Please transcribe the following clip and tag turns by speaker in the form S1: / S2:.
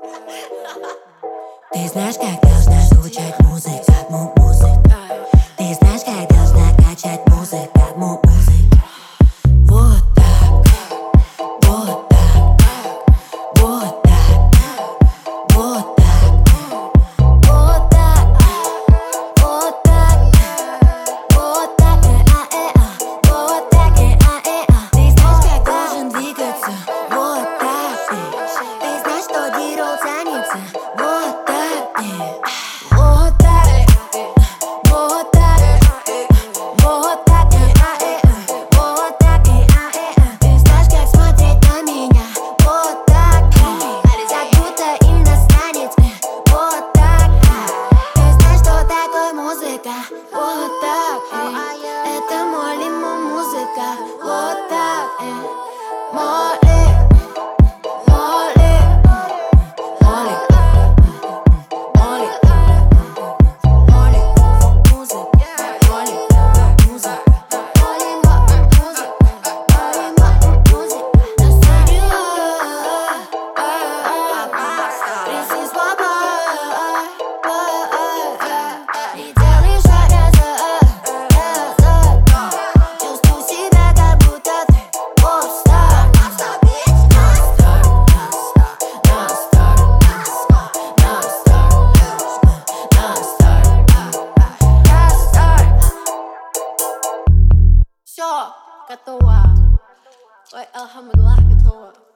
S1: Ты знаешь, как должна звучать музыка, музыка. Ты знаешь, как должна качать музыка, музыка. Вот так, вот так, вот так, вот так, вот так, вот так, вот так, вот так, Ты знаешь, как должен двигаться, вот так. Ты знаешь, что дирол тянется, вот так. Вот так, вот так, вот так, вот так. Ты знаешь, как смотреть на меня, вот так. Как будто им настанет, вот так. Ты знаешь, что такое музыка, вот так. Это Молли, музыка, вот так. Молли, Молли, Молли.
S2: Все, готово. Ой, алхамдулилlah, готово.